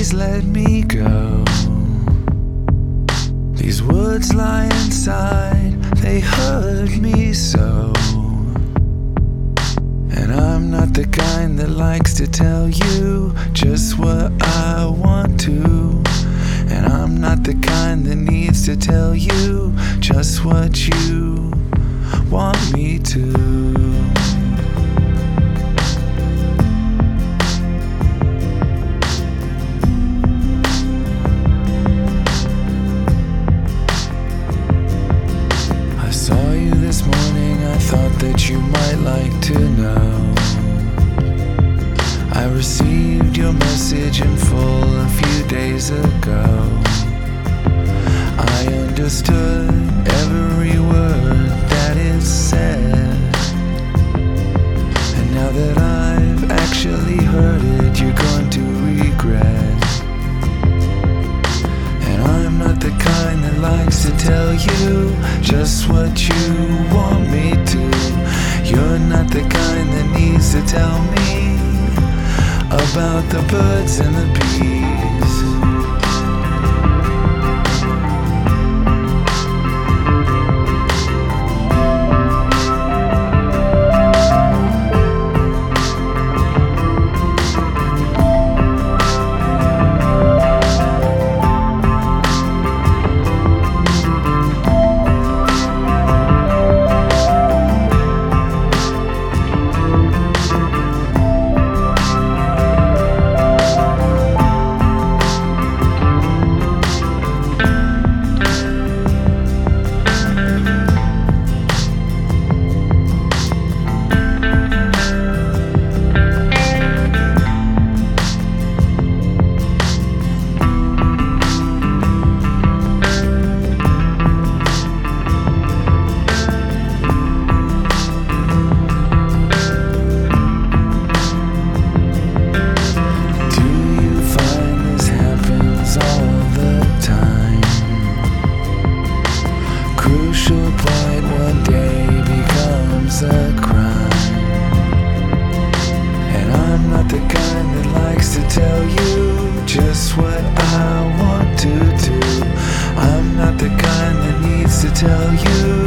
please let me go. These words lie inside, they hurt me so. And I'm not the kind that likes to tell you just what I want to. And I'm not the kind that needs to tell you just what you want me to. I saw you this morning, I thought that you might like to know. I received your message in full a few days ago. I understood every word that it said. And now that I've actually heard it, you're going to regret. And I'm not the kind that likes to tell you just what you want me to. You're not the kind that needs to tell me about the birds and the bees. Crucial point one day becomes a crime. And I'm not the kind that likes to tell you just what I want to do. I'm not the kind that needs to tell you